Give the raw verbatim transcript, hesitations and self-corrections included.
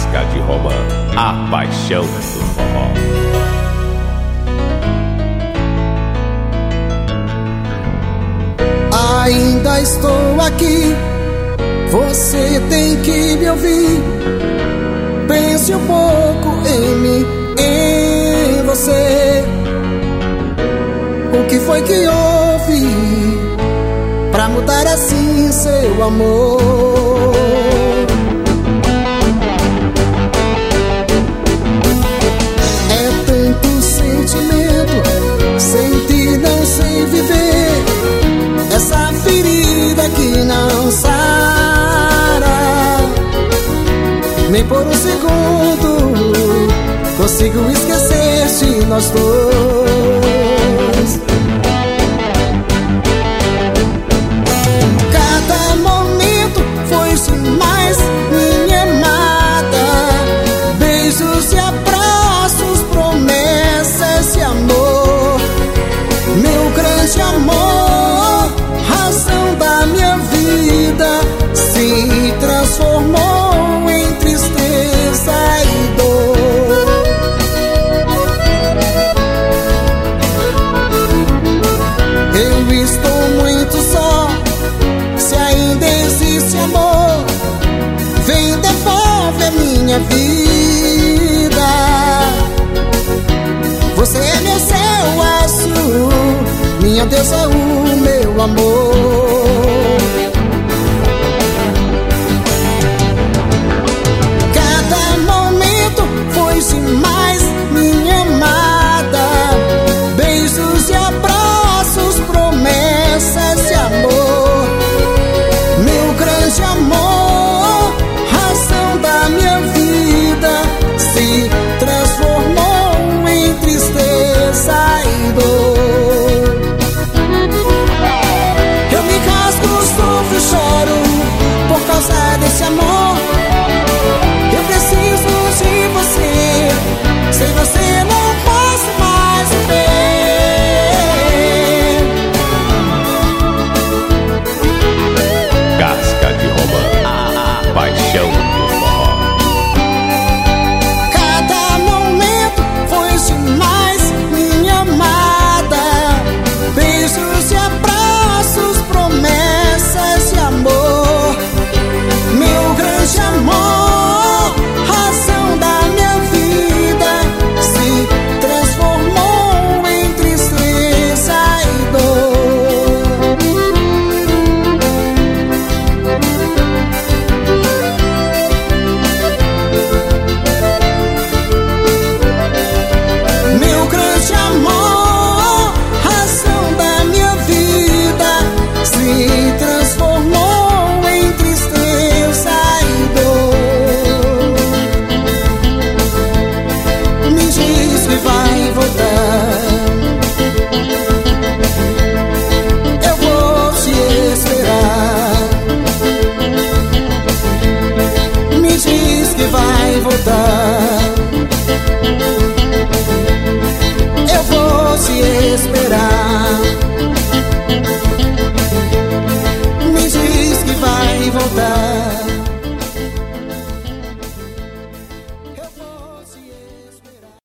Casca de Romã, a paixão do forró. Ainda estou aqui, você tem que me ouvir. Pense um pouco em mim, em você. O que foi que houve pra mudar assim seu amor? É tanto sentimento, sem ti não sei viver. Essa ferida que não sara, nem por um segundo consigo esquecer-te, nós dois. Cada momento foi-se mais minha amada. Beijos e abraços, promessas de amor. Meu grande amor, razão da minha vida, se transformou em tristeza e dor. Eu estou muito só, se ainda existe amor, vem, devolve a minha vida. Você é meu céu azul, minha deusa, o meu amor. Cada momento foi-se mais minha amada. Beijos e abraços, promessas de amor. Meu grande amor,